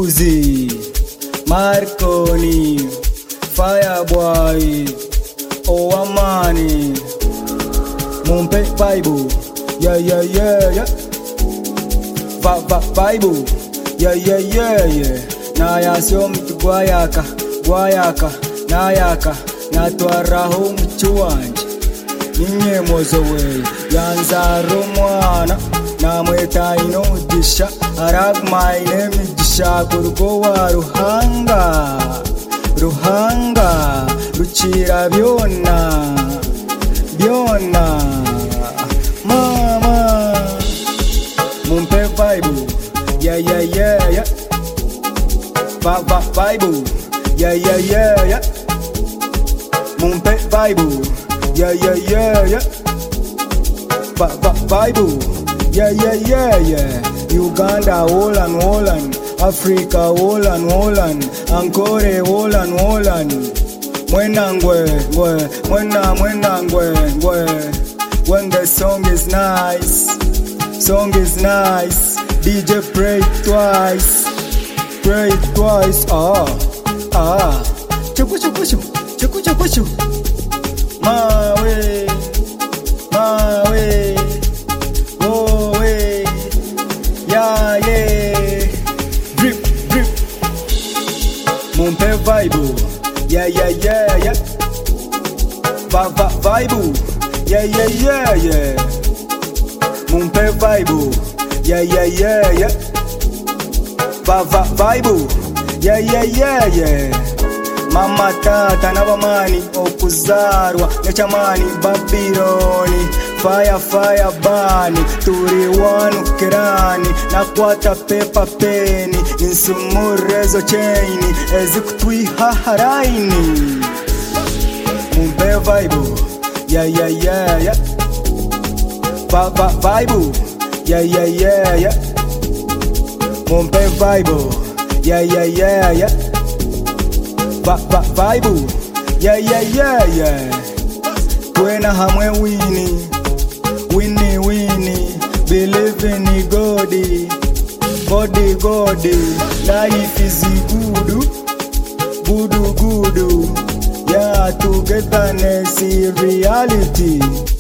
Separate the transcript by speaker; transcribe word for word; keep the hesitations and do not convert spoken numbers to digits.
Speaker 1: Uzi, Marconi, Fireboy, Owamani, Mumpe Bible, yeah yeah yeah yeah. Va va Bible, yeah yeah yeah yeah. Na yasio mtu guayaka, guayaka, na yaka, na tuaraho mchuanje. Ninye mozowe, yanza romwana, na mweta inodisha, arag my name disha kurugowa ruhanga, ruhanga, ruchira biona, biona, mama, Mumpe Bible, yeah yeah yeah yeah. Va va Bible, yeah yeah yeah yeah. Mumpe Bible, yeah yeah yeah yeah. Va va Bible, yeah yeah yeah yeah. Uganda, Holland, Holland, Africa, Holland, Holland, Ankore, Holland, Holland. Mwena ngwe, ngwe, mwena, mwena ngwe, ngwe. When the song is nice, song is nice. D J pray twice, pray twice. Ah, ah. Chuku chuku chuku, chuku chuku chuku. My way, my way, oh way, yeah yeah. Drip drip. Mumpe Bible, yeah yeah yeah yeah. Va va Bible, yeah yeah yeah yeah. Mumpe Bible, yeah yeah yeah yeah. Va va Bible, yeah yeah yeah yeah. Mama tata na bamani okuzarwa nechamani Babyloni. Fire fire bani turi wanu kirani na kwata pepa peni insumurezo chaini ezikutwi haharaini. Mumpe Bible, yeah yeah yeah yeah. Va va Bible, yeah yeah yeah yeah. Mumpe Bible, yeah yeah yeah yeah. Va va Bible, yeah yeah yeah yeah. Kwena hamwe wini, wini wini. Believe in God, God God. Life is good, good good. Yeah, togetherness is reality.